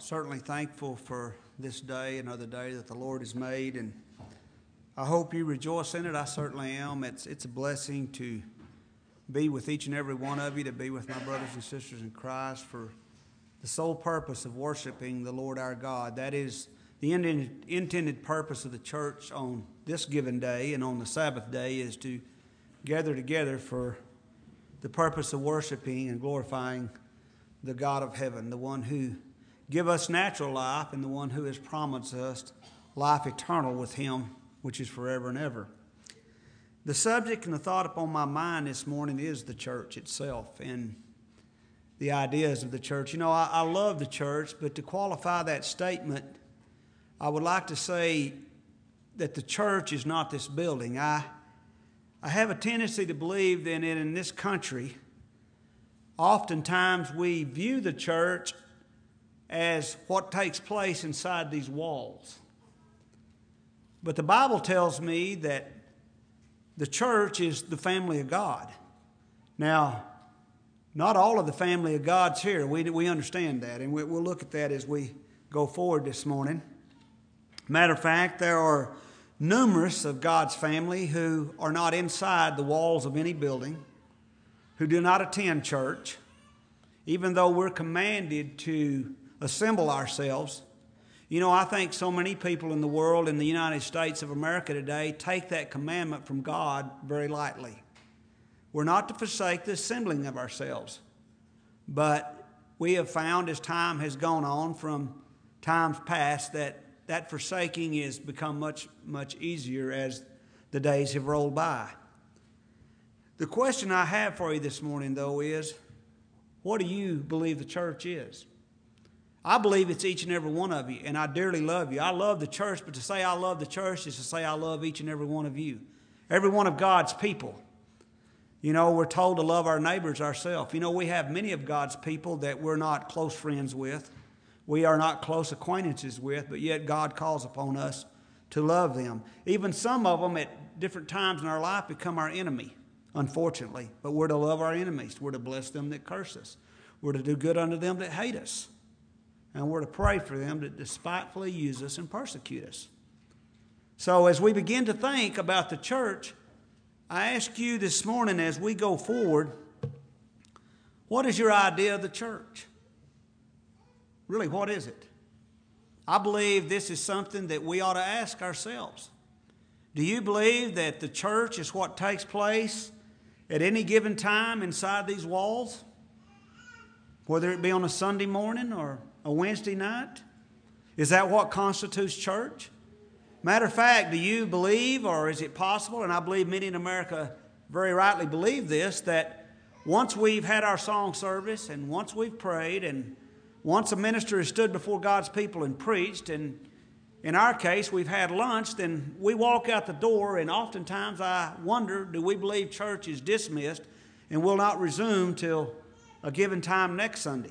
certainly thankful for this day, another day that the Lord has made, and I hope you rejoice in it. I certainly am. It's a blessing to be with each and every one of you, to be with my brothers and sisters in Christ for the sole purpose of worshiping the Lord our God. That is the intended purpose of the church on this given day and on the Sabbath day, is to gather together for the purpose of worshiping and glorifying the God of heaven, the one who give us natural life and the one who has promised us life eternal with him, which is forever and ever. The subject and the thought upon my mind this morning is the church itself and the ideas of the church. You know, I love the church, but to qualify that statement, I would like to say that the church is not this building. I have a tendency to believe that in this country, oftentimes we view the church as what takes place inside these walls. But the Bible tells me that the church is the family of God. Now, not all of the family of God's here. We understand that, and we'll look at that as we go forward this morning. Matter of fact, there are numerous of God's family who are not inside the walls of any building, who do not attend church, even though we're commanded to assemble ourselves. You know, I think so many people in the world, in the United States of America today, take that commandment from God very lightly. We're not to forsake the assembling of ourselves, but we have found as time has gone on from times past that forsaking has become much, much easier as the days have rolled by. The question I have for you this morning, though, is, what do you believe the church is? I believe it's each and every one of you, and I dearly love you. I love the church, but to say I love the church is to say I love each and every one of you, every one of God's people. You know, we're told to love our neighbors ourselves. You know, we have many of God's people that we're not close friends with. We are not close acquaintances with, but yet God calls upon us to love them. Even some of them at different times in our life become our enemy, unfortunately. But we're to love our enemies. We're to bless them that curse us. We're to do good unto them that hate us. And we're to pray for them that despitefully use us and persecute us. So as we begin to think about the church, I ask you this morning as we go forward, what is your idea of the church? Really, what is it? I believe this is something that we ought to ask ourselves. Do you believe that the church is what takes place at any given time inside these walls? Whether it be on a Sunday morning or a Wednesday night? Is that what constitutes church? Matter of fact, do you believe, or is it possible, and I believe many in America very rightly believe this, that once we've had our song service and once we've prayed and once a minister has stood before God's people and preached, and in our case we've had lunch, then we walk out the door, and oftentimes I wonder, do we believe church is dismissed and will not resume till a given time next Sunday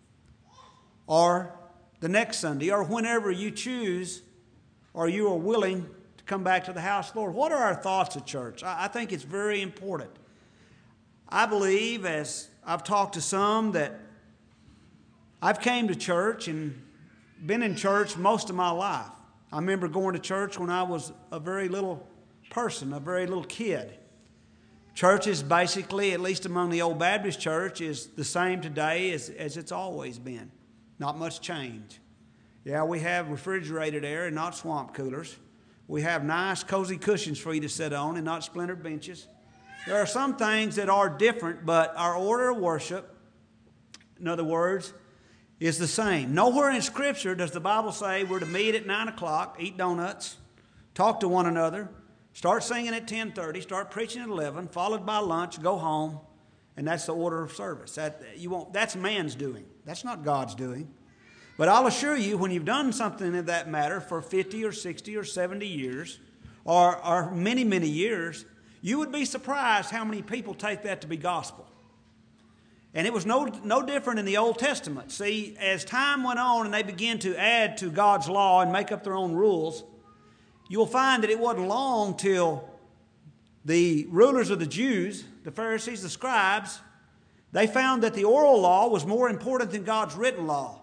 or the next Sunday or whenever you choose or you are willing to come back to the house of the Lord? What are our thoughts of church? I think it's very important. I believe, as I've talked to some, that I've came to church and been in church most of my life. I remember going to church when I was a very little person, a very little kid. Church is basically, at least among the old Baptist church, is the same today as it's always been. Not much change. Yeah, we have refrigerated air and not swamp coolers. We have nice, cozy cushions for you to sit on and not splintered benches. There are some things that are different, but our order of worship, in other words, is the same. Nowhere in Scripture does the Bible say we're to meet at 9 o'clock, eat donuts, talk to one another, start singing at 10:30, start preaching at 11, followed by lunch, go home, and that's the order of service. That's man's doing. That's not God's doing. But I'll assure you, when you've done something of that matter for 50 or 60 or 70 years, or many, many years, you would be surprised how many people take that to be gospel. And it was no different in the Old Testament. See, as time went on and they began to add to God's law and make up their own rules, you'll find that it wasn't long till the rulers of the Jews, the Pharisees, the scribes, they found that the oral law was more important than God's written law.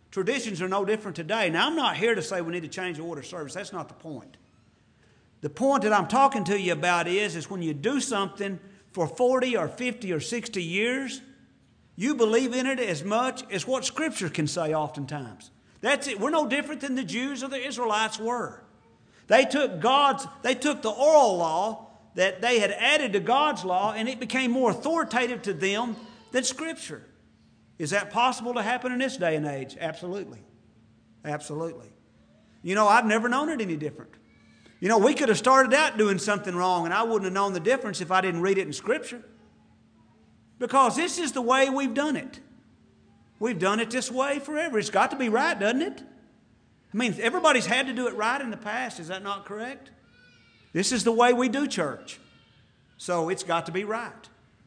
Traditions are no different today. Now, I'm not here to say we need to change the order of service. That's not the point. The point that I'm talking to you about is when you do something for 40 or 50 or 60 years, you believe in it as much as what Scripture can say oftentimes. That's it. We're no different than the Jews or the Israelites were. They took the oral law that they had added to God's law, and it became more authoritative to them than Scripture. Is that possible to happen in this day and age? Absolutely. Absolutely. You know, I've never known it any different. You know, we could have started out doing something wrong, and I wouldn't have known the difference if I didn't read it in Scripture. Because this is the way we've done it. We've done it this way forever. It's got to be right, doesn't it? I mean, everybody's had to do it right in the past. Is that not correct? This is the way we do church. So it's got to be right.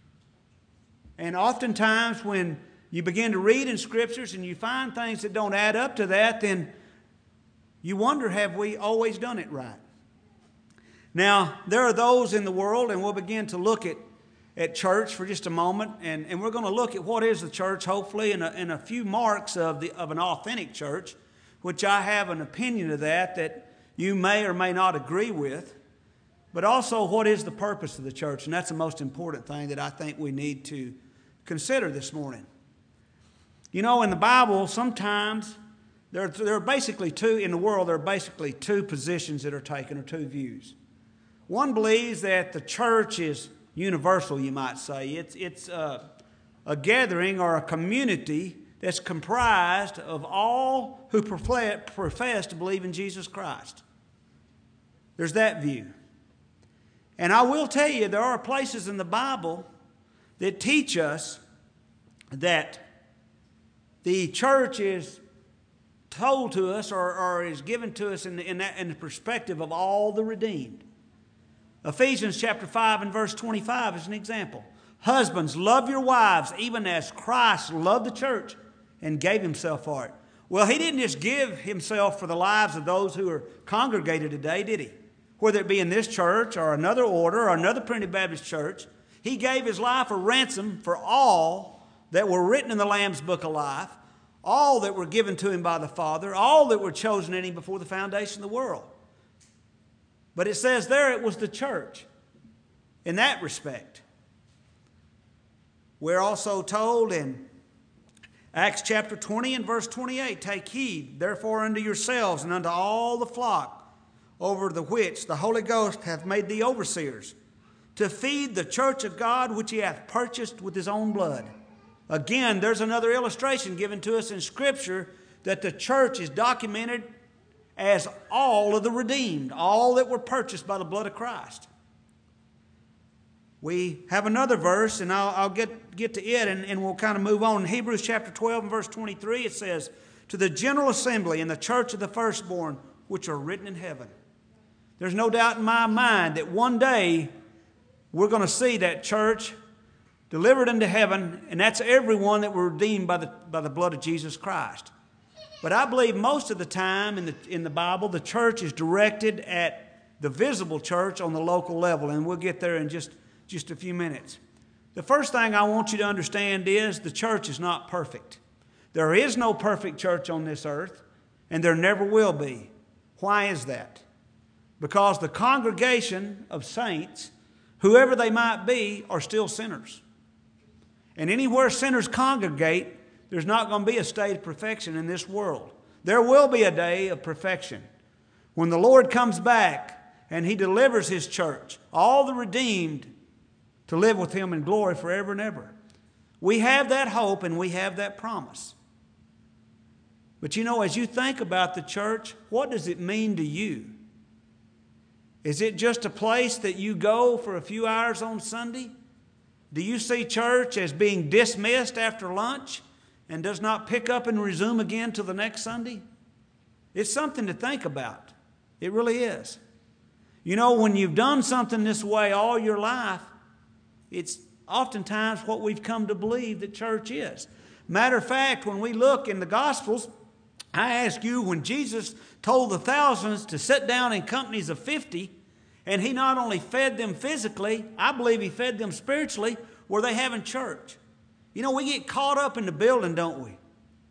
And oftentimes when you begin to read in Scriptures and you find things that don't add up to that, then you wonder, have we always done it right? Now, there are those in the world, and we'll begin to look at church for just a moment, and we're going to look at what is the church, hopefully, and a few marks of an authentic church, which I have an opinion of that you may or may not agree with, but also what is the purpose of the church, and that's the most important thing that I think we need to consider this morning. You know, in the Bible, sometimes there are basically in the world, there are basically two positions that are taken, or two views. One believes that the church is universal, you might say. It's a gathering or a community that's comprised of all who profess to believe in Jesus Christ. There's that view. And I will tell you, there are places in the Bible that teach us that the church is told to us or is given to us in the perspective of all the redeemed. Ephesians chapter 5 and verse 25 is an example. Husbands, love your wives even as Christ loved the church and gave himself for it. Well, he didn't just give himself for the lives of those who are congregated today, did he? Whether it be in this church or another order or another Primitive Baptist church, he gave his life a ransom for all that were written in the Lamb's Book of Life, all that were given to him by the Father, all that were chosen in him before the foundation of the world. But it says there it was the church in that respect. We're also told in Acts chapter 20 and verse 28, take heed therefore unto yourselves and unto all the flock over the which the Holy Ghost hath made thee overseers, to feed the church of God which he hath purchased with his own blood. Again, there's another illustration given to us in Scripture that the church is documented as all of the redeemed, all that were purchased by the blood of Christ. We have another verse, and I'll get to it, and we'll kind of move on. In Hebrews chapter 12 and verse 23, it says, to the general assembly and the church of the firstborn, which are written in heaven. There's no doubt in my mind that one day we're going to see that church delivered into heaven, and that's everyone that were redeemed by the blood of Jesus Christ. But I believe most of the time in the Bible, the church is directed at the visible church on the local level, and we'll get there in just a few minutes. The first thing I want you to understand is the church is not perfect. There is no perfect church on this earth, and there never will be. Why is that? Because the congregation of saints, whoever they might be, are still sinners. And anywhere sinners congregate, there's not going to be a state of perfection in this world. There will be a day of perfection when the Lord comes back and he delivers his church, all the redeemed, to live with him in glory forever and ever. We have that hope and we have that promise. But you know, as you think about the church, what does it mean to you? Is it just a place that you go for a few hours on Sunday? Do you see church as being dismissed after lunch and does not pick up and resume again till the next Sunday? It's something to think about. It really is. You know, when you've done something this way all your life, it's oftentimes what we've come to believe that church is. Matter of fact, when we look in the Gospels, I ask you, when Jesus told the thousands to sit down in companies of 50, and he not only fed them physically, I believe he fed them spiritually, were they having church? You know, we get caught up in the building, don't we?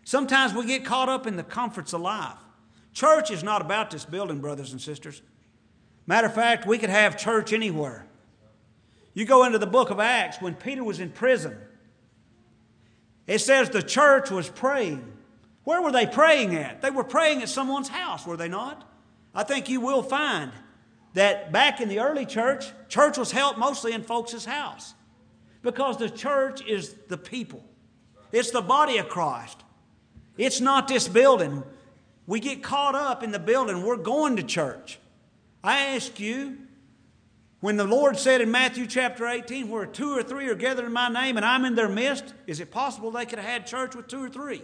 Sometimes we get caught up in the comforts of life. Church is not about this building, brothers and sisters. Matter of fact, we could have church anywhere. You go into the book of Acts when Peter was in prison. It says the church was praying. Where were they praying at? They were praying at someone's house, were they not? I think you will find that back in the early church, church was held mostly in folks' house. Because the church is the people. It's the body of Christ. It's not this building. We get caught up in the building. We're going to church. I ask you, when the Lord said in Matthew chapter 18, where 2 or 3 are gathered in my name and I'm in their midst, is it possible they could have had church with 2 or 3?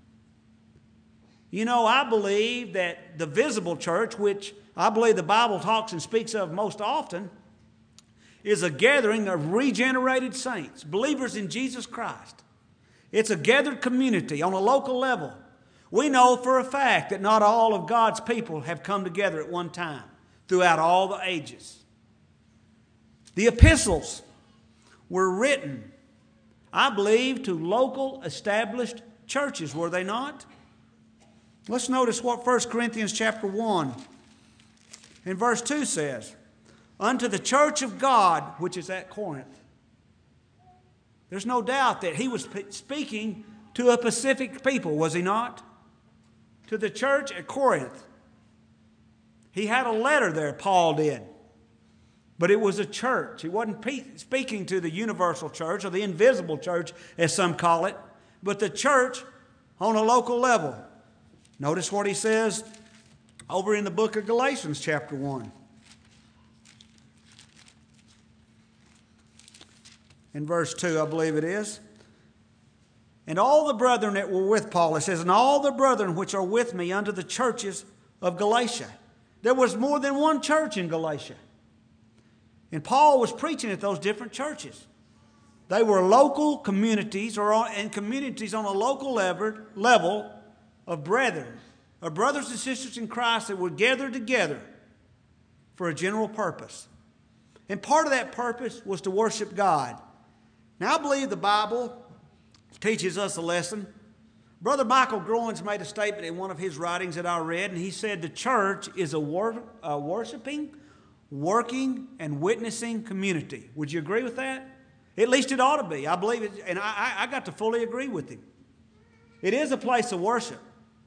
You know, I believe that the visible church, which I believe the Bible talks and speaks of most often, is a gathering of regenerated saints, believers in Jesus Christ. It's a gathered community on a local level. We know for a fact that not all of God's people have come together at one time throughout all the ages. The epistles were written, I believe, to local established churches, were they not? Let's notice what 1 Corinthians chapter 1 and verse 2 says. Unto the church of God, which is at Corinth. There's no doubt that he was speaking to a specific people, was he not? To the church at Corinth. He had a letter there, Paul did. But it was a church. He wasn't speaking to the universal church or the invisible church, as some call it, but the church on a local level. Notice what he says over in the book of Galatians chapter 1. In verse 2, I believe it is. And all the brethren that were with Paul, it says, and all the brethren which are with me unto the churches of Galatia. There was more than one church in Galatia. And Paul was preaching at those different churches. They were local communities and communities on a local level of brethren, of brothers and sisters in Christ that were gathered together for a general purpose. And part of that purpose was to worship God. Now, I believe the Bible teaches us a lesson. Brother Michael Groins made a statement in one of his writings that I read, and he said the church is a worshiping, working, and witnessing community. Would you agree with that? At least it ought to be. I believe it, and I got to fully agree with him. It is a place of worship,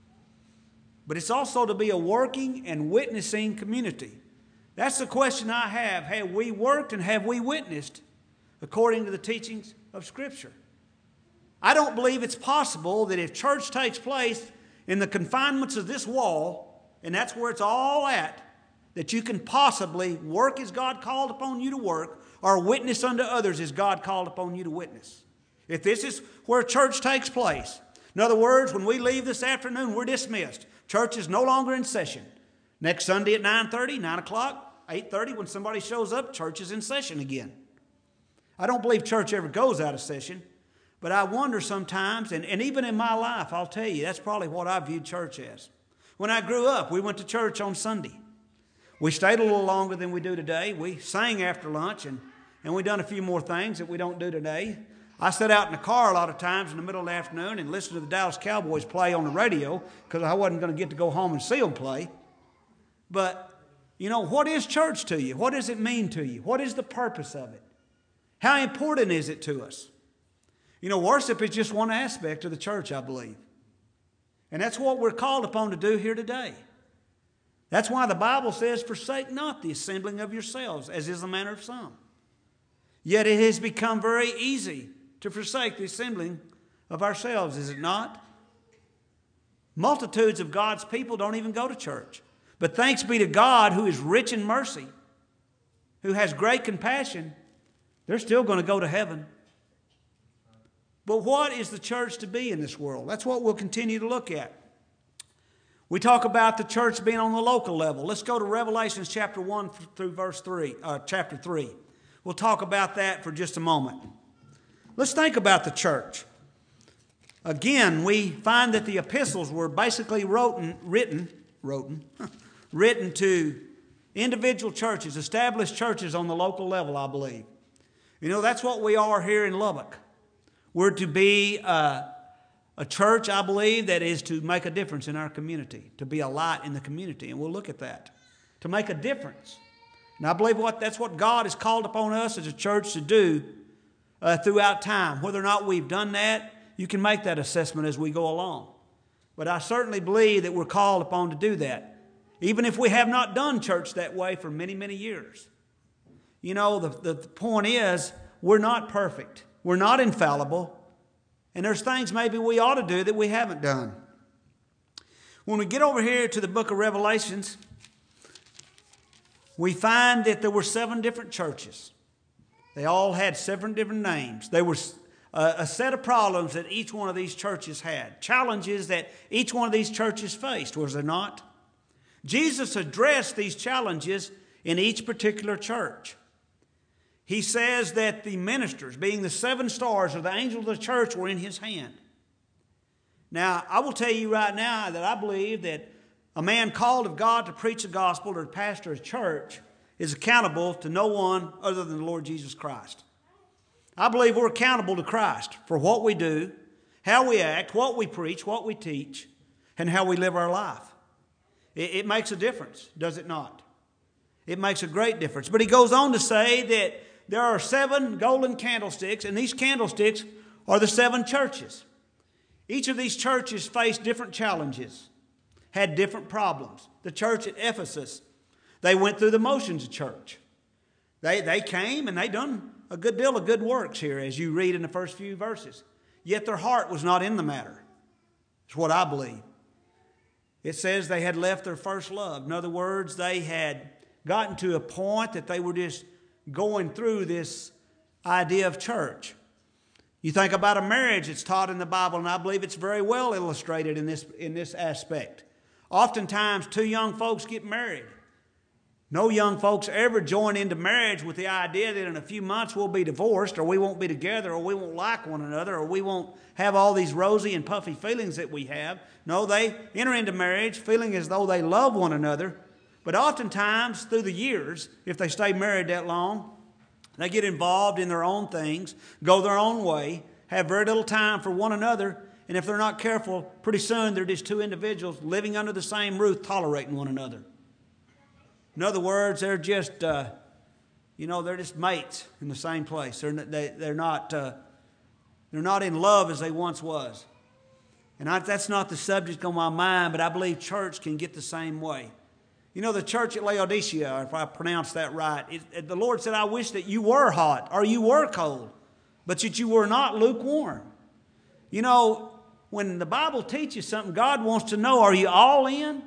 but it's also to be a working and witnessing community. That's the question I have. Have we worked and have we witnessed according to the teachings of Scripture? I don't believe it's possible that if church takes place in the confinements of this wall, and that's where it's all at, that you can possibly work as God called upon you to work or witness unto others as God called upon you to witness. If this is where church takes place, in other words, when we leave this afternoon, we're dismissed. Church is no longer in session. Next Sunday at 9:30, 9 o'clock, 8:30, when somebody shows up, church is in session again. I don't believe church ever goes out of session, but I wonder sometimes, and even in my life, I'll tell you, that's probably what I viewed church as. When I grew up, we went to church on Sunday. We stayed a little longer than we do today. We sang after lunch, and we done a few more things that we don't do today. I sat out in the car a lot of times in the middle of the afternoon and listened to the Dallas Cowboys play on the radio because I wasn't going to get to go home and see them play. But, you know, what is church to you? What does it mean to you? What is the purpose of it? How important is it to us? You know, worship is just one aspect of the church, I believe. And that's what we're called upon to do here today. That's why the Bible says, forsake not the assembling of yourselves, as is the manner of some. Yet it has become very easy to forsake the assembling of ourselves, is it not? Multitudes of God's people don't even go to church. But thanks be to God, who is rich in mercy, who has great compassion, they're still going to go to heaven. But what is the church to be in this world? That's what we'll continue to look at. We talk about the church being on the local level. Let's go to Revelation chapter 1 through chapter 3. We'll talk about that for just a moment. Let's think about the church. Again, we find that the epistles were basically written to individual churches, established churches on the local level, I believe. You know, that's what we are here in Lubbock. We're to be a church, I believe, that is to make a difference in our community, to be a light in the community. And we'll look at that. To make a difference. And I believe that's what God has called upon us as a church to do throughout time. Whether or not we've done that, you can make that assessment as we go along. But I certainly believe that we're called upon to do that. Even if we have not done church that way for many, many years. You know, the point is, we're not perfect. We're not infallible. And there's things maybe we ought to do that we haven't done. When we get over here to the book of Revelations, we find that there were 7 different churches. They all had 7 different names. There was a set of problems that each one of these churches had. Challenges that each one of these churches faced, was there not? Jesus addressed these challenges in each particular church. He says that the ministers, being the 7 stars of the angels of the church, were in his hand. Now, I will tell you right now that I believe that a man called of God to preach the gospel or to pastor a church is accountable to no one other than the Lord Jesus Christ. I believe we're accountable to Christ for what we do, how we act, what we preach, what we teach, and how we live our life. It makes a difference, does it not? It makes a great difference. But he goes on to say that there are 7 golden candlesticks, and these candlesticks are the 7 churches. Each of these churches faced different challenges, had different problems. The church at Ephesus, they went through the motions of church. They came and they done a good deal of good works here, as you read in the first few verses. Yet their heart was not in the matter. It's what I believe. It says they had left their first love. In other words, they had gotten to a point that they were just going through this idea of church. You think about a marriage that's taught in the Bible, and I believe it's very well illustrated in this aspect. Oftentimes, 2 young folks get married. No young folks ever join into marriage with the idea that in a few months we'll be divorced, or we won't be together, or we won't like one another, or we won't have all these rosy and puffy feelings that we have. No, they enter into marriage feeling as though they love one another. But oftentimes, through the years, if they stay married that long, they get involved in their own things, go their own way, have very little time for one another, and if they're not careful, pretty soon they're just 2 individuals living under the same roof, tolerating one another. In other words, they're just, they're just mates in the same place. They're not in love as they once was. And that's not the subject on my mind, but I believe church can get the same way. You know, the church at Laodicea, if I pronounce that right, the Lord said, I wish that you were hot or you were cold, but that you were not lukewarm. You know, when the Bible teaches something, God wants to know, are you all in?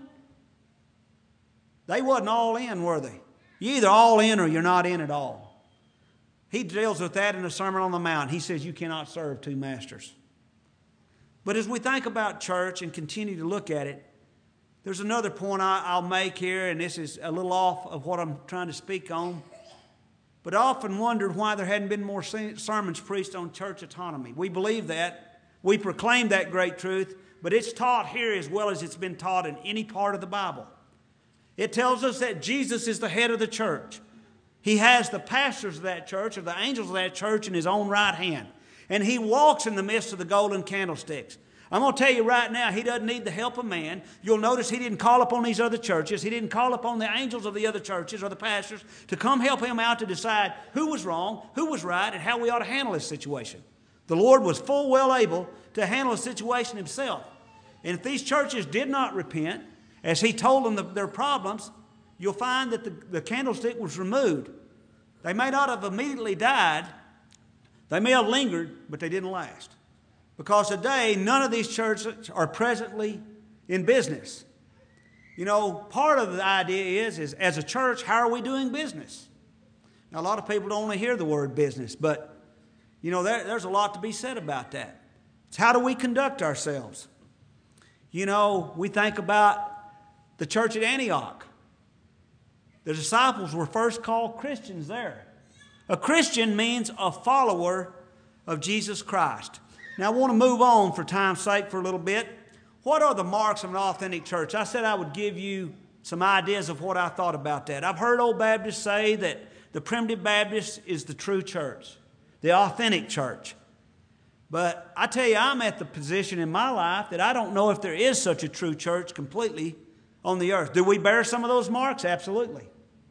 They wasn't all in, were they? You're either all in or you're not in at all. He deals with that in the Sermon on the Mount. He says you cannot serve 2 masters. But as we think about church and continue to look at it, there's another point I'll make here, and this is a little off of what I'm trying to speak on. But I often wondered why there hadn't been more sermons preached on church autonomy. We believe that. We proclaim that great truth, but it's taught here as well as it's been taught in any part of the Bible. It tells us that Jesus is the head of the church. He has the pastors of that church, or the angels of that church, in his own right hand. And he walks in the midst of the golden candlesticks. I'm going to tell you right now, he doesn't need the help of man. You'll notice he didn't call upon these other churches. He didn't call upon the angels of the other churches or the pastors to come help him out to decide who was wrong, who was right, and how we ought to handle this situation. The Lord was full well able to handle the situation himself. And if these churches did not repent, as he told them their problems, you'll find that the candlestick was removed. They may not have immediately died. They may have lingered, but they didn't last. Because today, none of these churches are presently in business. You know, part of the idea is as a church, how are we doing business? Now, a lot of people don't only hear the word business, but, you know, there's a lot to be said about that. It's how do we conduct ourselves? You know, we think about the church at Antioch. The disciples were first called Christians there. A Christian means a follower of Jesus Christ. Now, I want to move on for time's sake for a little bit. What are the marks of an authentic church? I said I would give you some ideas of what I thought about that. I've heard old Baptists say that the primitive Baptist is the true church, the authentic church. But I tell you, I'm at the position in my life that I don't know if there is such a true church completely on the earth. Do we bear some of those marks? Absolutely.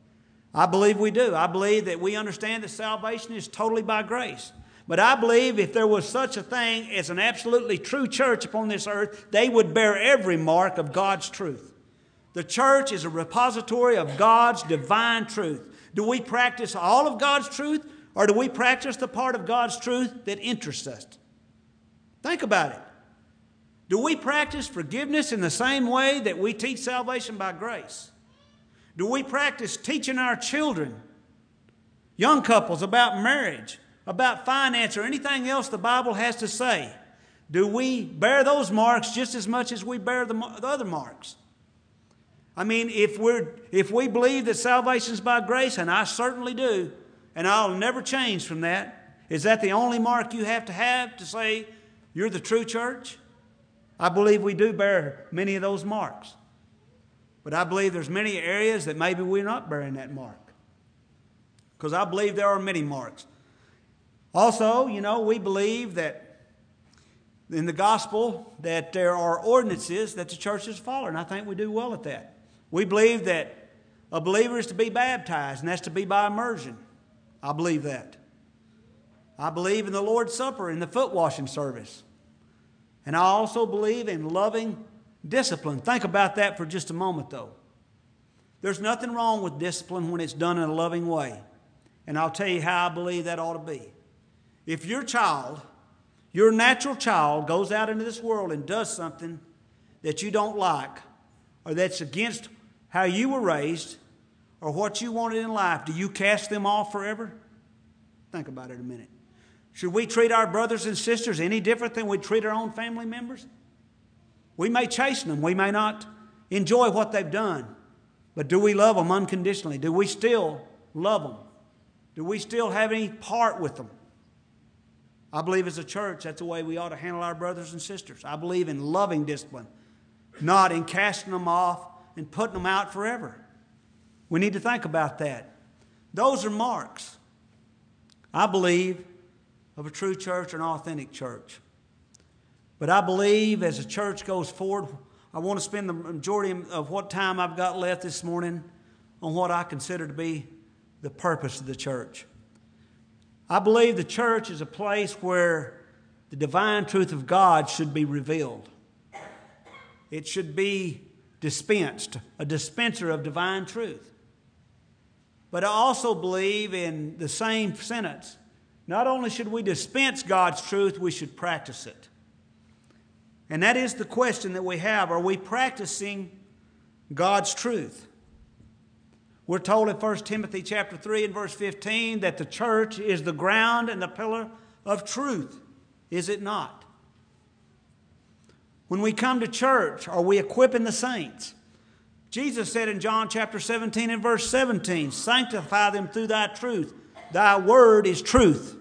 I believe we do. I believe that we understand that salvation is totally by grace. But I believe if there was such a thing as an absolutely true church upon this earth, they would bear every mark of God's truth. The church is a repository of God's divine truth. Do we practice all of God's truth, or do we practice the part of God's truth that interests us? Think about it. Do we practice forgiveness in the same way that we teach salvation by grace? Do we practice teaching our children, young couples, about marriage, about finance, or anything else the Bible has to say? Do we bear those marks just as much as we bear the other marks? I mean, if we believe that salvation is by grace, and I certainly do, and I'll never change from that, is that the only mark you have to say you're the true church? I believe we do bear many of those marks. But I believe there's many areas that maybe we're not bearing that mark. Because I believe there are many marks. Also, we believe that in the gospel that there are ordinances that the church is following. I think we do well at that. We believe that a believer is to be baptized, and that's to be by immersion. I believe that. I believe in the Lord's Supper and the foot washing service. And I also believe in loving discipline. Think about that for just a moment, though. There's nothing wrong with discipline when it's done in a loving way. And I'll tell you how I believe that ought to be. If your child, your natural child, goes out into this world and does something that you don't like, or that's against how you were raised, or what you wanted in life, do you cast them off forever? Think about it a minute. Should we treat our brothers and sisters any different than we treat our own family members? We may chasten them. We may not enjoy what they've done. But do we love them unconditionally? Do we still love them? Do we still have any part with them? I believe as a church, that's the way we ought to handle our brothers and sisters. I believe in loving discipline, not in casting them off and putting them out forever. We need to think about that. Those are marks, I believe, of a true church, an authentic church. But I believe as the church goes forward, I want to spend the majority of what time I've got left this morning on what I consider to be the purpose of the church. I believe the church is a place where the divine truth of God should be revealed. It should be dispensed, a dispenser of divine truth. But I also believe in the same sentence, not only should we dispense God's truth, we should practice it. And that is the question that we have. Are we practicing God's truth? We're told in 1 Timothy chapter 3 and verse 15 that the church is the ground and the pillar of truth. Is it not? When we come to church, are we equipping the saints? Jesus said in John chapter 17 and verse 17, sanctify them through thy truth. Thy word is truth.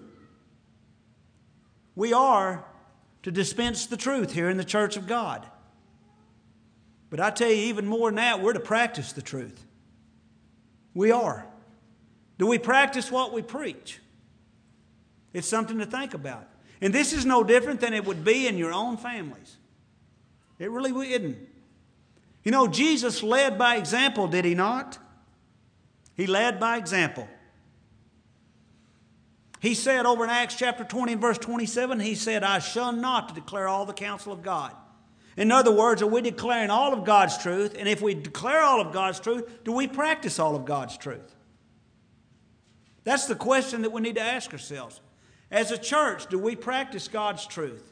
We are to dispense the truth here in the church of God. But I tell you, even more than that, we're to practice the truth. We are. Do we practice what we preach? It's something to think about. And this is no different than it would be in your own families. It really isn't. You know, Jesus led by example, did he not? He led by example. He said over in Acts chapter 20 and verse 27, he said, I shun not to declare all the counsel of God. In other words, are we declaring all of God's truth? And if we declare all of God's truth, do we practice all of God's truth? That's the question that we need to ask ourselves. As a church, do we practice God's truth?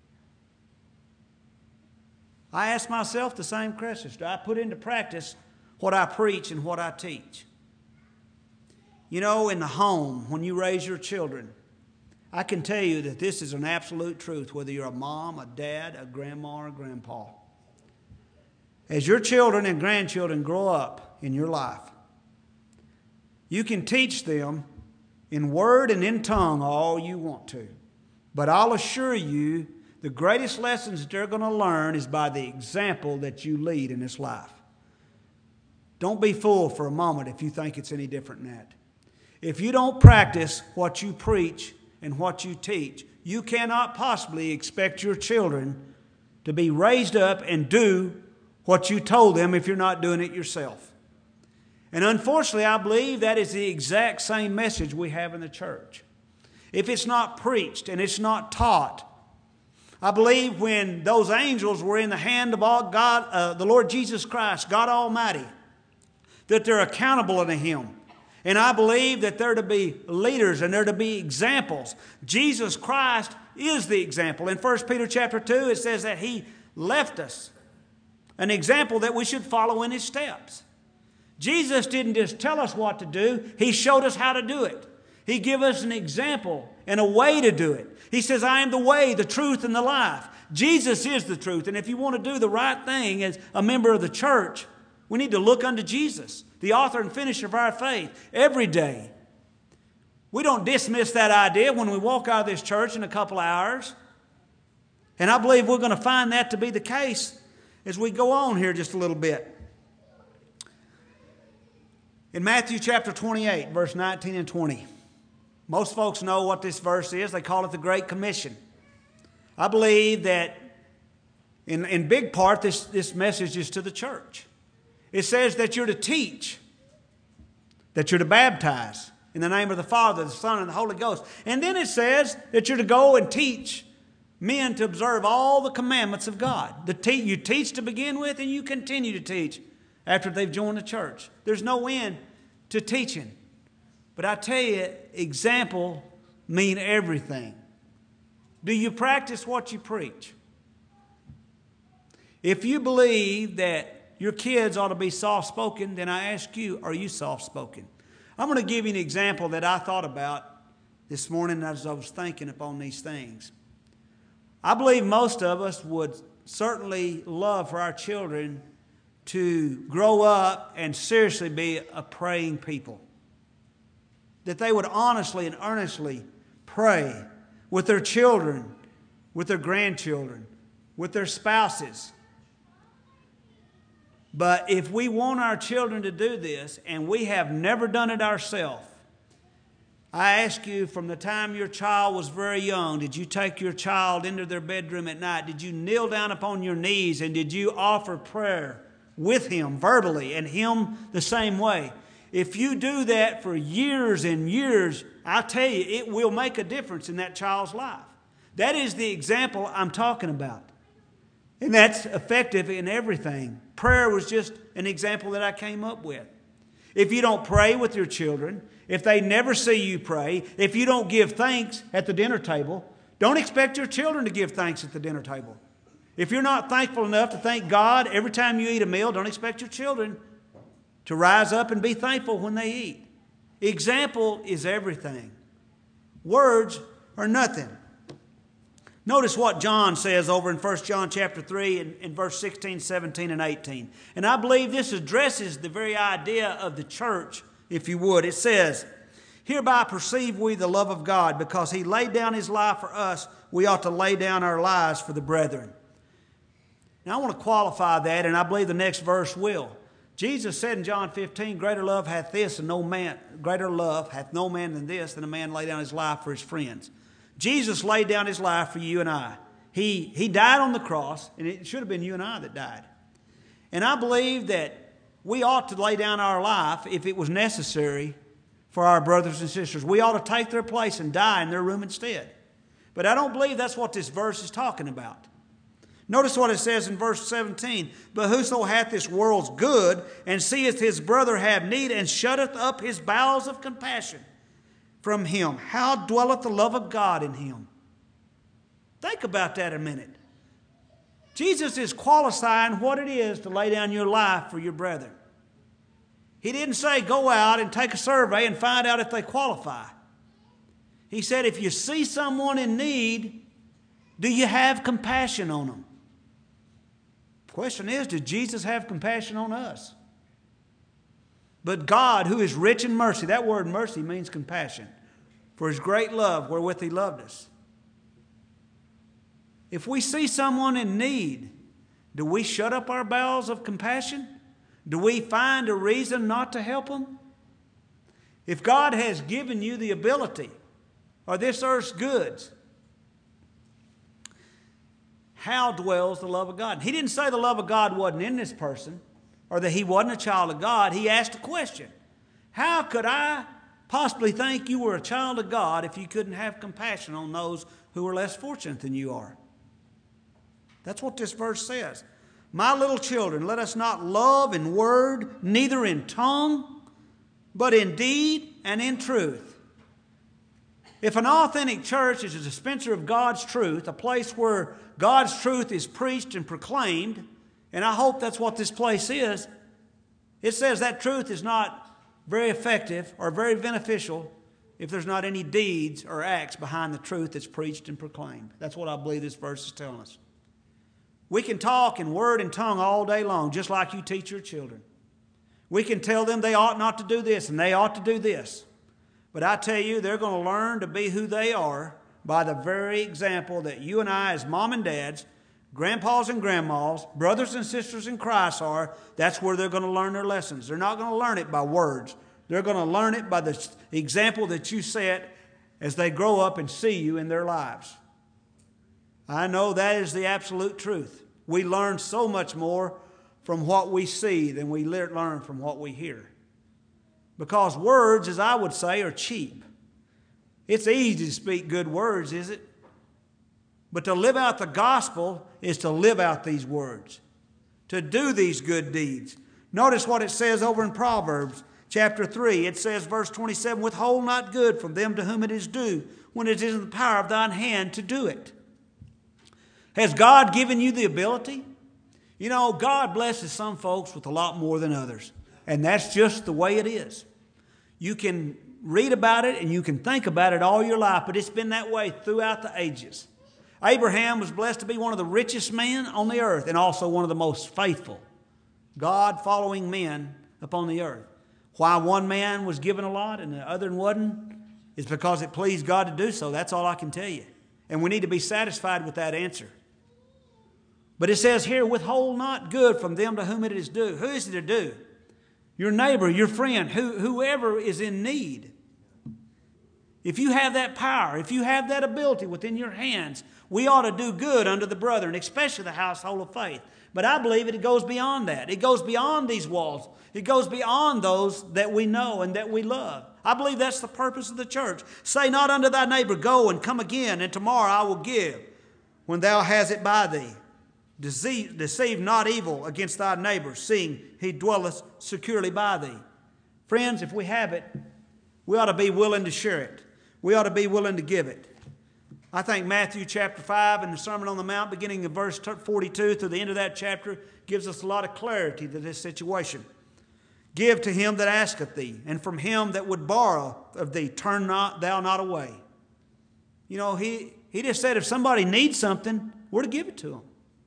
I ask myself the same questions. Do I put into practice what I preach and what I teach? You know, in the home, when you raise your children, I can tell you that this is an absolute truth, whether you're a mom, a dad, a grandma, or a grandpa. As your children and grandchildren grow up in your life, you can teach them in word and in tongue all you want to. But I'll assure you, the greatest lessons that they're going to learn is by the example that you lead in this life. Don't be fooled for a moment if you think it's any different than that. If you don't practice what you preach and what you teach, you cannot possibly expect your children to be raised up and do what you told them if you're not doing it yourself. And unfortunately, I believe that is the exact same message we have in the church. If it's not preached and it's not taught, I believe when those angels were in the hand of God, the Lord Jesus Christ, God Almighty, that they're accountable unto Him. And I believe that they're to be leaders and they're to be examples. Jesus Christ is the example. In 1 Peter chapter 2, it says that He left us an example that we should follow in His steps. Jesus didn't just tell us what to do. He showed us how to do it. He gave us an example and a way to do it. He says, I am the way, the truth, and the life. Jesus is the truth. And if you want to do the right thing as a member of the church, we need to look unto Jesus, the author and finisher of our faith, every day. We don't dismiss that idea when we walk out of this church in a couple of hours. And I believe we're going to find that to be the case as we go on here just a little bit. In Matthew chapter 28, verse 19 and 20, most folks know what this verse is. They call it the Great Commission. I believe that in big part this message is to the church. It says that you're to teach, that you're to baptize in the name of the Father, the Son, and the Holy Ghost. And then it says that you're to go and teach men to observe all the commandments of God. You teach to begin with, and you continue to teach after they've joined the church. There's no end to teaching. But I tell you, example mean everything. Do you practice what you preach? If you believe that your kids ought to be soft-spoken, then I ask you, are you soft-spoken? I'm going to give you an example that I thought about this morning as I was thinking upon these things. I believe most of us would certainly love for our children to grow up and seriously be a praying people. That they would honestly and earnestly pray with their children, with their grandchildren, with their spouses. But if we want our children to do this and we have never done it ourselves, I ask you, from the time your child was very young, did you take your child into their bedroom at night? Did you kneel down upon your knees and did you offer prayer with him verbally and him the same way? If you do that for years and years, I tell you, it will make a difference in that child's life. That is the example I'm talking about. And that's effective in everything. Prayer was just an example that I came up with. If you don't pray with your children, if they never see you pray, if you don't give thanks at the dinner table, don't expect your children to give thanks at the dinner table. If you're not thankful enough to thank God every time you eat a meal, don't expect your children to rise up and be thankful when they eat. Example is everything. Words are nothing. Notice what John says over in 1 John chapter 3 in verse 16, 17, and 18. And I believe this addresses the very idea of the church, if you would. It says, hereby perceive we the love of God, because He laid down His life for us, we ought to lay down our lives for the brethren. Now I want to qualify that, and I believe the next verse will. Jesus said in John 15, greater love hath no man than this, than a man lay down his life for his friends. Jesus laid down His life for you and I. He died on the cross, and it should have been you and I that died. And I believe that we ought to lay down our life if it was necessary for our brothers and sisters. We ought to take their place and die in their room instead. But I don't believe that's what this verse is talking about. Notice what it says in verse 17. But whoso hath this world's good, and seeth his brother have need, and shutteth up his bowels of compassion from him, how dwelleth the love of God in him? Think about that a minute. Jesus is qualifying what it is to lay down your life for your brethren. He didn't say go out and take a survey and find out if they qualify. He said if you see someone in need, do you have compassion on them? The question is, did Jesus have compassion on us? But God, who is rich in mercy, that word mercy means compassion, for His great love wherewith He loved us. If we see someone in need, do we shut up our bowels of compassion? Do we find a reason not to help them? If God has given you the ability, or this earth's goods, how dwells the love of God? He didn't say the love of God wasn't in this person or that he wasn't a child of God. He asked a question. How could I possibly think you were a child of God if you couldn't have compassion on those who are less fortunate than you are? That's what this verse says. My little children, let us not love in word, neither in tongue, but in deed and in truth. If an authentic church is a dispenser of God's truth, a place where God's truth is preached and proclaimed, and I hope that's what this place is, it says that truth is not very effective or very beneficial if there's not any deeds or acts behind the truth that's preached and proclaimed. That's what I believe this verse is telling us. We can talk in word and tongue all day long, just like you teach your children. We can tell them they ought not to do this and they ought to do this. But I tell you, they're going to learn to be who they are by the very example that you and I as mom and dads, grandpas and grandmas, brothers and sisters in Christ are. That's where they're going to learn their lessons. They're not going to learn it by words. They're going to learn it by the example that you set as they grow up and see you in their lives. I know that is the absolute truth. We learn so much more from what we see than we learn from what we hear. Because words, as I would say, are cheap. It's easy to speak good words, is it? But to live out the gospel is to live out these words, to do these good deeds. Notice what it says over in Proverbs chapter 3. It says, verse 27, withhold not good from them to whom it is due, when it is in the power of thine hand to do it. Has God given you the ability? You know, God blesses some folks with a lot more than others. And that's just the way it is. You can read about it and you can think about it all your life, but it's been that way throughout the ages. Abraham was blessed to be one of the richest men on the earth and also one of the most faithful, God-following men upon the earth. Why one man was given a lot and the other wasn't is because it pleased God to do so. That's all I can tell you. And we need to be satisfied with that answer. But it says here, withhold not good from them to whom it is due. Who is it to do? Your neighbor, your friend, whoever is in need. If you have that power, if you have that ability within your hands, we ought to do good unto the brethren, especially the household of faith. But I believe it goes beyond that. It goes beyond these walls. It goes beyond those that we know and that we love. I believe that's the purpose of the church. Say not unto thy neighbor, go and come again, and tomorrow I will give, when thou hast it by thee. Deceive not evil against thy neighbor, seeing he dwelleth securely by thee. Friends, if we have it, we ought to be willing to share it. We ought to be willing to give it. I think Matthew chapter 5 and the Sermon on the Mount, beginning in verse 42 through the end of that chapter, gives us a lot of clarity to this situation. Give to him that asketh thee, and from him that would borrow of thee, turn thou not away. You know, he just said if somebody needs something, we're to give it to them.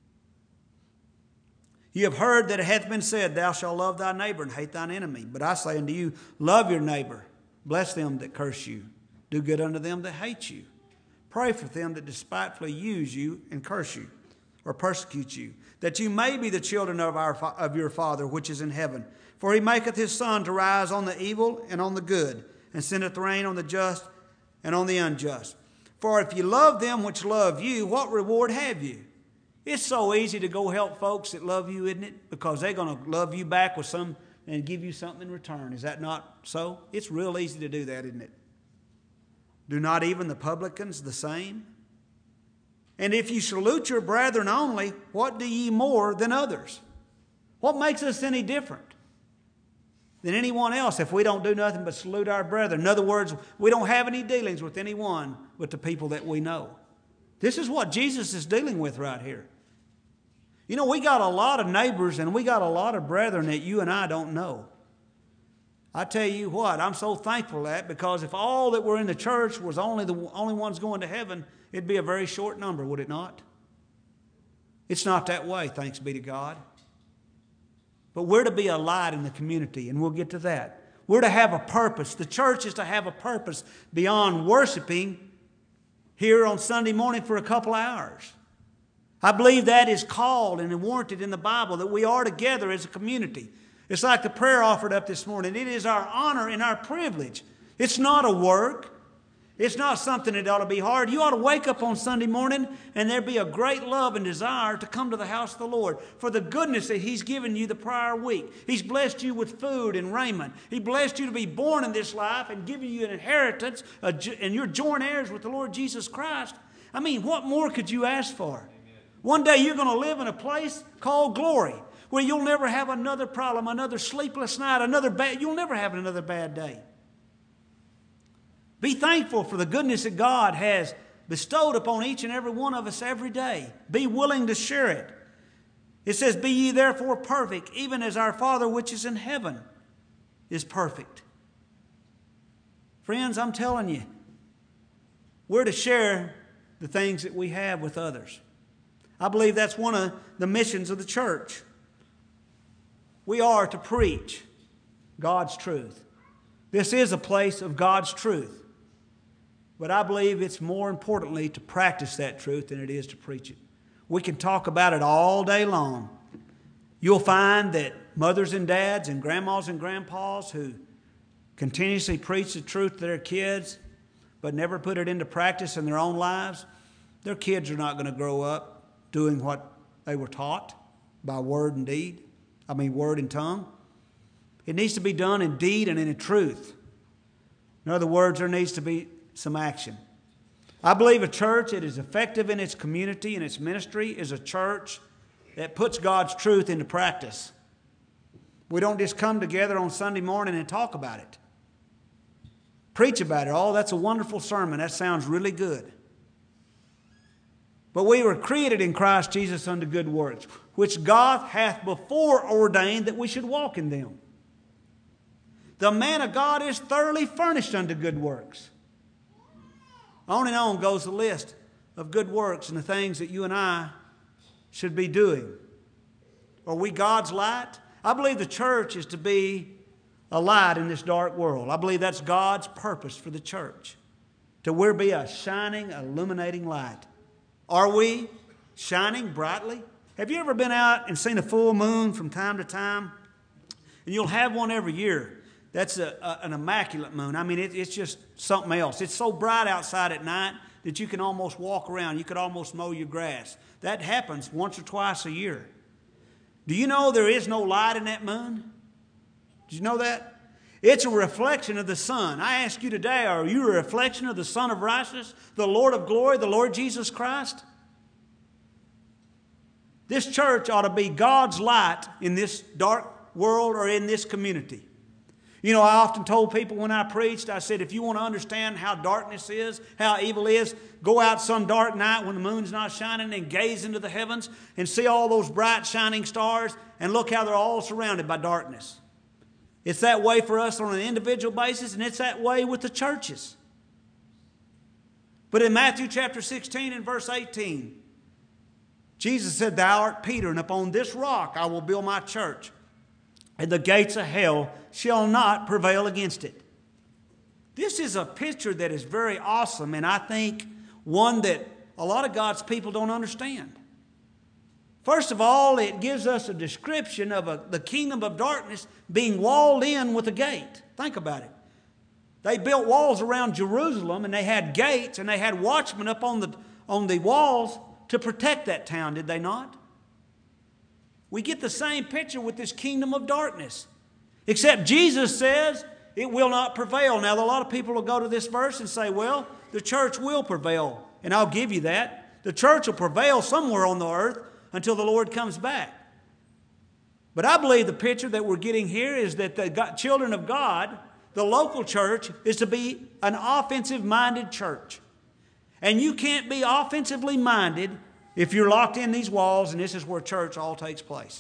You have heard that it hath been said, thou shalt love thy neighbor and hate thine enemy. But I say unto you, love your neighbor. Bless them that curse you. Do good unto them that hate you. Pray for them that despitefully use you and curse you or persecute you, that you may be the children of your Father which is in heaven. For he maketh his sun to rise on the evil and on the good, and sendeth rain on the just and on the unjust. For if you love them which love you, what reward have you? It's so easy to go help folks that love you, isn't it? Because they're going to love you back with some and give you something in return. Is that not so? It's real easy to do that, isn't it? Do not even the publicans the same? And if you salute your brethren only, what do ye more than others? What makes us any different than anyone else if we don't do nothing but salute our brethren? In other words, we don't have any dealings with anyone but the people that we know. This is what Jesus is dealing with right here. You know, we got a lot of neighbors and we got a lot of brethren that you and I don't know. I tell you what, I'm so thankful for that, because if all that were in the church was only the only ones going to heaven, it'd be a very short number, would it not? It's not that way, thanks be to God. But we're to be a light in the community, and we'll get to that. We're to have a purpose. The church is to have a purpose beyond worshiping here on Sunday morning for a couple hours. I believe that is called and warranted in the Bible, that we are together as a community. It's like the prayer offered up this morning. It is our honor and our privilege. It's not a work. It's not something that ought to be hard. You ought to wake up on Sunday morning and there be a great love and desire to come to the house of the Lord for the goodness that He's given you the prior week. He's blessed you with food and raiment. He blessed you to be born in this life and given you an inheritance, and you're joint heirs with the Lord Jesus Christ. I mean, what more could you ask for? Amen. One day you're going to live in a place called glory, where you'll never have another problem, another sleepless night, you'll never have another bad day. Be thankful for the goodness that God has bestowed upon each and every one of us every day. Be willing to share it. It says, "Be ye therefore perfect, even as our Father which is in heaven is perfect." Friends, I'm telling you, we're to share the things that we have with others. I believe that's one of the missions of the church. We are to preach God's truth. This is a place of God's truth. But I believe it's more importantly to practice that truth than it is to preach it. We can talk about it all day long. You'll find that mothers and dads and grandmas and grandpas who continuously preach the truth to their kids but never put it into practice in their own lives, their kids are not going to grow up doing what they were taught by word and tongue. It needs to be done in deed and in truth. In other words, there needs to be some action. I believe a church that is effective in its community and its ministry is a church that puts God's truth into practice. We don't just come together on Sunday morning and talk about it. Preach about it. Oh, that's a wonderful sermon. That sounds really good. But we were created in Christ Jesus unto good works, which God hath before ordained that we should walk in them. The man of God is thoroughly furnished unto good works. On and on goes the list of good works and the things that you and I should be doing. Are we God's light? I believe the church is to be a light in this dark world. I believe that's God's purpose for the church, to where be a shining, illuminating light. Are we shining brightly? Have you ever been out and seen a full moon from time to time? And you'll have one every year. That's an immaculate moon. I mean, it's just something else. It's so bright outside at night that you can almost walk around. You could almost mow your grass. That happens once or twice a year. Do you know there is no light in that moon? Did you know that? It's a reflection of the sun. I ask you today, are you a reflection of the Son of Righteousness, the Lord of glory, the Lord Jesus Christ? This church ought to be God's light in this dark world or in this community. You know, I often told people when I preached, I said, if you want to understand how darkness is, how evil is, go out some dark night when the moon's not shining and gaze into the heavens and see all those bright shining stars and look how they're all surrounded by darkness. It's that way for us on an individual basis, and it's that way with the churches. But in Matthew chapter 16 and verse 18, Jesus said, "Thou art Peter, and upon this rock I will build my church, and the gates of hell shall not prevail against it." This is a picture that is very awesome, and I think one that a lot of God's people don't understand. First of all, it gives us a description of the kingdom of darkness being walled in with a gate. Think about it. They built walls around Jerusalem, and they had gates, and they had watchmen up on the walls to protect that town, did they not? We get the same picture with this kingdom of darkness. Except Jesus says it will not prevail. Now, a lot of people will go to this verse and say, well, the church will prevail. And I'll give you that. The church will prevail somewhere on the earth until the Lord comes back. But I believe the picture that we're getting here is that the children of God, the local church, is to be an offensive-minded church. And you can't be offensively minded if you're locked in these walls and this is where church all takes place.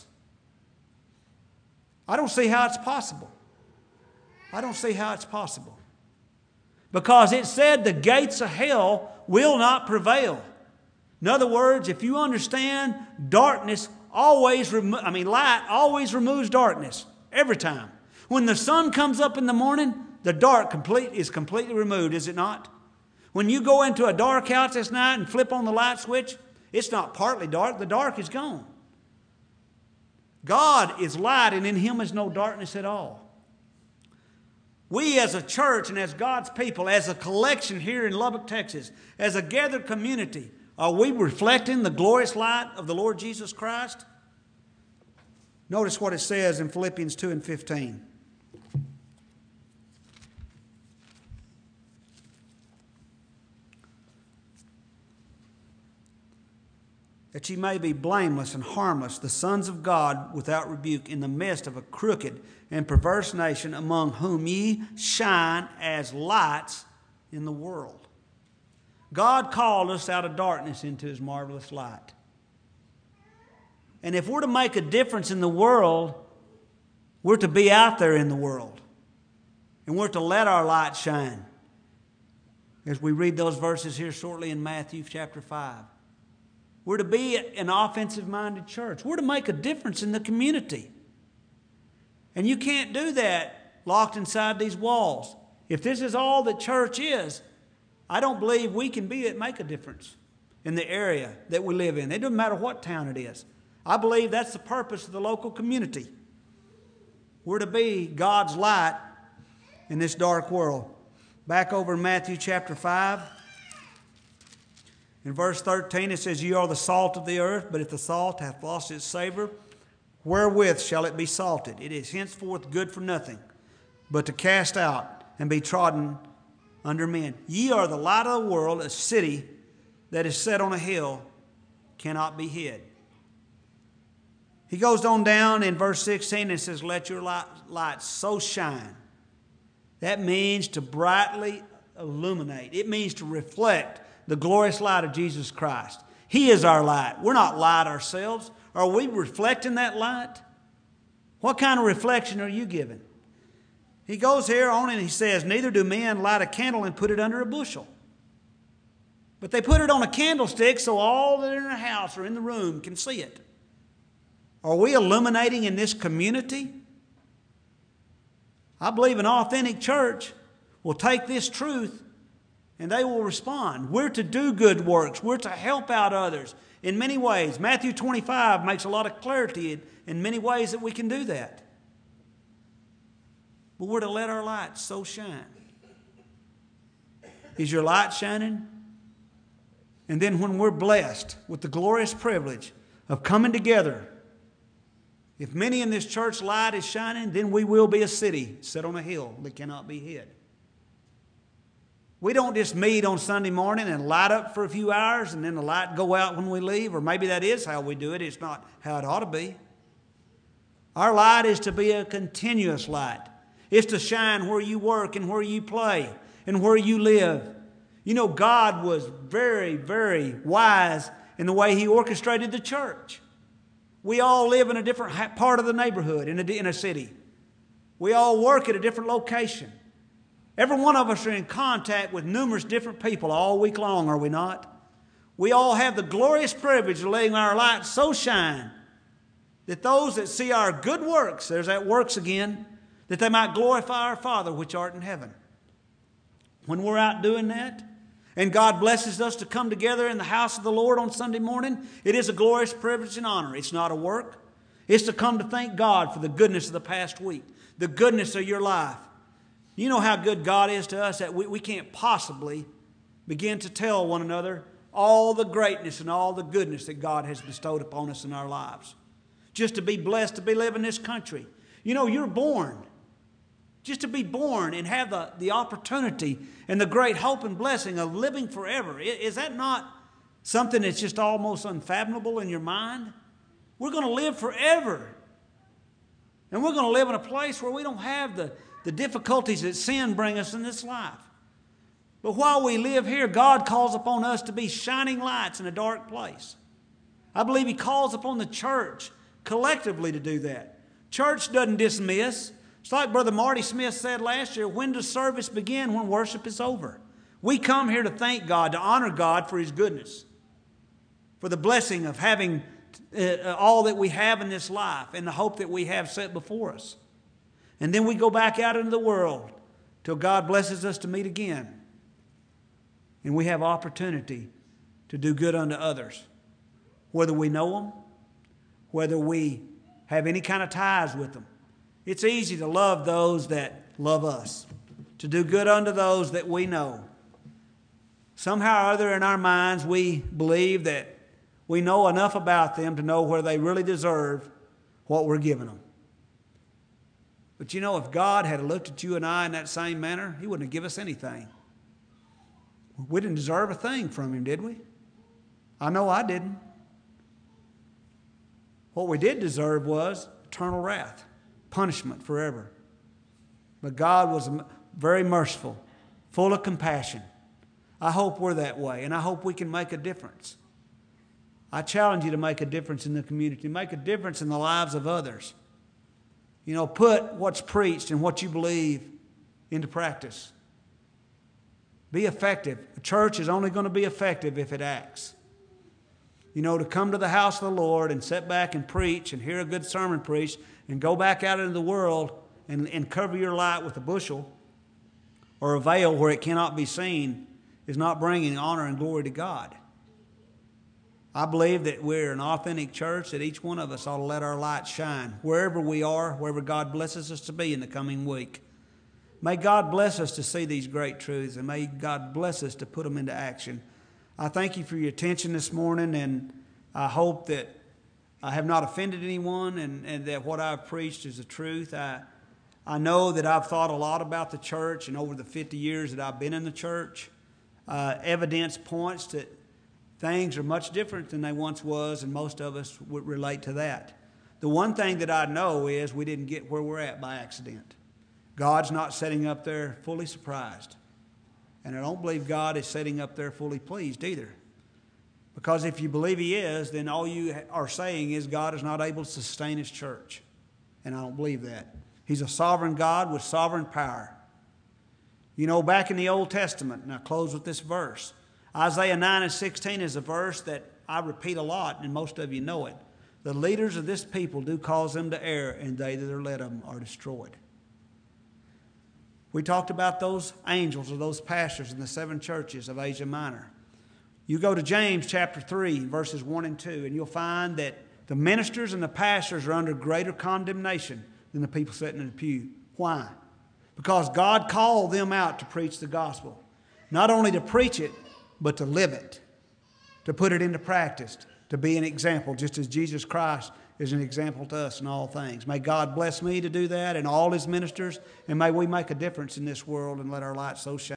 I don't see how it's possible. I don't see how it's possible. Because it said the gates of hell will not prevail. In other words, if you understand, light always removes darkness. Every time. When the sun comes up in the morning, the dark is completely removed, is it not? When you go into a dark house this night and flip on the light switch, it's not partly dark. The dark is gone. God is light, and in Him is no darkness at all. We as a church and as God's people, as a collection here in Lubbock, Texas, as a gathered community, are we reflecting the glorious light of the Lord Jesus Christ? Notice what it says in Philippians 2 and 15. That ye may be blameless and harmless, the sons of God without rebuke, in the midst of a crooked and perverse nation, among whom ye shine as lights in the world. God called us out of darkness into His marvelous light. And if we're to make a difference in the world, we're to be out there in the world. And we're to let our light shine. As we read those verses here shortly in Matthew chapter 5. We're to be an offensive-minded church. We're to make a difference in the community. And you can't do that locked inside these walls. If this is all that church is, I don't believe we can make a difference in the area that we live in. It doesn't matter what town it is. I believe that's the purpose of the local community. We're to be God's light in this dark world. Back over in Matthew chapter 5. In verse 13 it says, "Ye are the salt of the earth, but if the salt hath lost its savor, wherewith shall it be salted? It is henceforth good for nothing, but to cast out and be trodden under men. Ye are the light of the world. A city that is set on a hill cannot be hid." He goes on down in verse 16 and says, "Let your light so shine." That means to brightly illuminate. It means to reflect the glorious light of Jesus Christ. He is our light. We're not light ourselves. Are we reflecting that light? What kind of reflection are you giving? He goes here on and he says, "Neither do men light a candle and put it under a bushel, but they put it on a candlestick so all that are in the house or in the room can see it." Are we illuminating in this community? I believe an authentic church will take this truth and they will respond. We're to do good works. We're to help out others in many ways. Matthew 25 makes a lot of clarity in many ways that we can do that. But we're to let our light so shine. Is your light shining? And then when we're blessed with the glorious privilege of coming together, if many in this church light is shining, then we will be a city set on a hill that cannot be hid. We don't just meet on Sunday morning and light up for a few hours and then the light go out when we leave, or maybe that is how we do it. It's not how it ought to be. Our light is to be a continuous light. It's to shine where you work and where you play and where you live. You know, God was very, very wise in the way He orchestrated the church. We all live in a different part of the neighborhood, in a city. We all work at a different location. Every one of us are in contact with numerous different people all week long, are we not? We all have the glorious privilege of letting our light so shine that those that see our good works, there's that works again, that they might glorify our Father which art in heaven. When we're out doing that, and God blesses us to come together in the house of the Lord on Sunday morning, it is a glorious privilege and honor. It's not a work. It's to come to thank God for the goodness of the past week, the goodness of your life. You know how good God is to us that we can't possibly begin to tell one another all the greatness and all the goodness that God has bestowed upon us in our lives. Just to be blessed to be living in this country. You know, you're born. Just to be born and have the opportunity and the great hope and blessing of living forever. Is that not something that's just almost unfathomable in your mind? We're going to live forever. And we're going to live in a place where we don't have the difficulties that sin brings us in this life. But while we live here, God calls upon us to be shining lights in a dark place. I believe He calls upon the church collectively to do that. Church doesn't dismiss. It's like Brother Marty Smith said last year, when does service begin? When worship is over. We come here to thank God, to honor God for His goodness, for the blessing of having all that we have in this life and the hope that we have set before us. And then we go back out into the world till God blesses us to meet again. And we have opportunity to do good unto others. Whether we know them, whether we have any kind of ties with them. It's easy to love those that love us. to do good unto those that we know. Somehow or other in our minds, we believe that we know enough about them to know where they really deserve what we're giving them. But you know, if God had looked at you and I in that same manner, He wouldn't have given us anything. We didn't deserve a thing from Him, did we? I know I didn't. What we did deserve was eternal wrath, punishment forever. But God was very merciful, full of compassion. I hope we're that way, and I hope we can make a difference. I challenge you to make a difference in the community, make a difference in the lives of others. You know, put what's preached and what you believe into practice. Be effective. A church is only going to be effective if it acts. You know, to come to the house of the Lord and sit back and preach and hear a good sermon preached and go back out into the world and cover your light with a bushel or a veil where it cannot be seen is not bringing honor and glory to God. I believe that we're an authentic church, that each one of us ought to let our light shine wherever we are, wherever God blesses us to be in the coming week. May God bless us to see these great truths, and may God bless us to put them into action. I thank you for your attention this morning, and I hope that I have not offended anyone and that what I've preached is the truth. I know that I've thought a lot about the church, and over the 50 years that I've been in the church, evidence points that things are much different than they once was, and most of us would relate to that. The one thing that I know is we didn't get where we're at by accident. God's not sitting up there fully surprised. And I don't believe God is sitting up there fully pleased either. Because if you believe He is, then all you are saying is God is not able to sustain His church. And I don't believe that. He's a sovereign God with sovereign power. You know, back in the Old Testament, and I'll close with this verse, Isaiah 9:16 is a verse that I repeat a lot, and most of you know it. The leaders of this people do cause them to err, and they that are led of them are destroyed. We talked about those angels or those pastors in the 7 churches of Asia Minor. You go to James chapter 3, verses 1 and 2, and you'll find that the ministers and the pastors are under greater condemnation than the people sitting in the pew. Why? Because God called them out to preach the gospel. Not only to preach it, but to live it, to put it into practice, to be an example, just as Jesus Christ is an example to us in all things. May God bless me to do that and all His ministers, and may we make a difference in this world and let our light so shine.